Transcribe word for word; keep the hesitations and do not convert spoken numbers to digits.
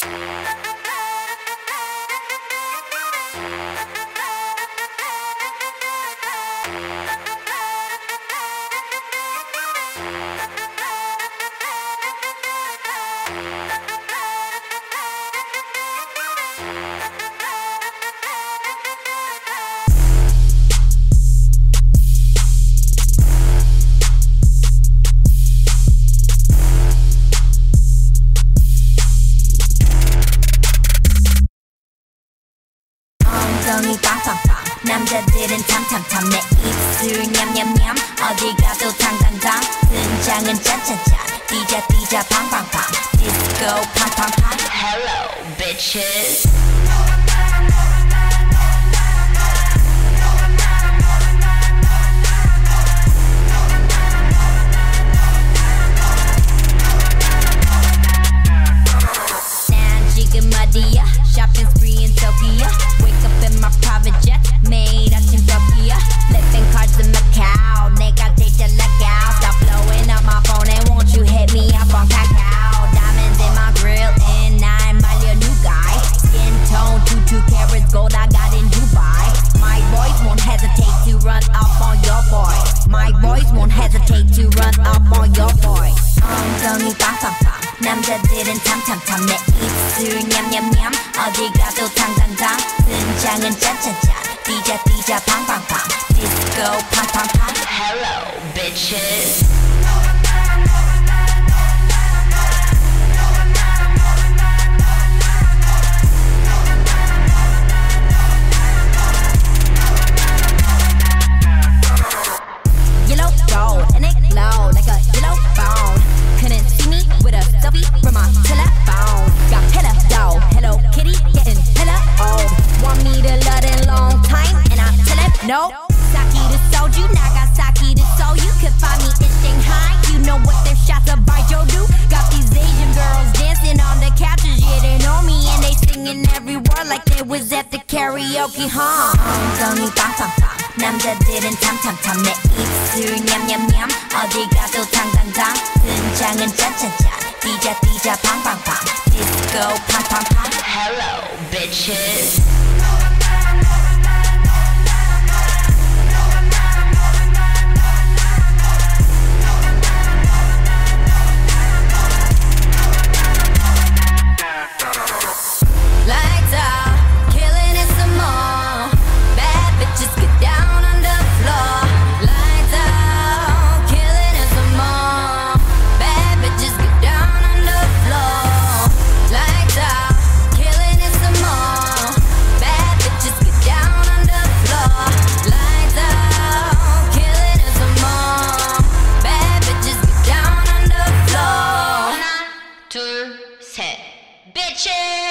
엉덩이 빵빵빵 남자들은 탐탐탐 내 입술 냠냠냠 어디 가도 당당당 등장은 짠짠짠 뛰자 뛰자 팡팡팡 디스코 팡팡팡 Hello bitches 난 지금 어디야 shopping spree in Tokyo wake up in my private jet 매일 아침 Tokyo flipping cards in Macau 내가 제일 잘 나가 stop blowing up my phone and won't you hit me up on Kakao diamonds in my grill and I'm my new guy skin tone two two carats gold I got in Dubai my boys won't hesitate to run up on your boy my boys won't hesitate to run up on your boy 엉덩이 빵빵빵 남자들은 탐탐탐 내 입술 냠냠냠 어디 가도 당당당 등장은 짠짠짠 뛰자 뛰자 팡팡팡 디스코 팡팡팡 Hello bitches Yellow gold and it glow like a yellow phone couldn't see me with a selfie from my telephone got hella dough Hello Kitty getting hella old want me to love it long time and I tell it no Saki to soju Nagasaki to Seoul you could find me in Shanghai you know what their shots of Baijiu do got these Asian girls dancing on the couches yeah they know me and they singing every word like they was at the karaoke huh 엉덩이 빵빵빵 남자들은 탐탐탐 내 입술 냠냠냠 어디 가도 당당당 등장은 짠짠짠 뛰자 뛰자 팡팡팡 디스코 팡팡팡 Hello bitches Lights out, killing it some more bad bitches get down on the floor Lights out, killing it some more bad bitches get down on the floor Lights out, killing it some more bad bitches get down on the floor Lights out, killing it some more bad bitches get down on the floor 하나 둘 셋 bitches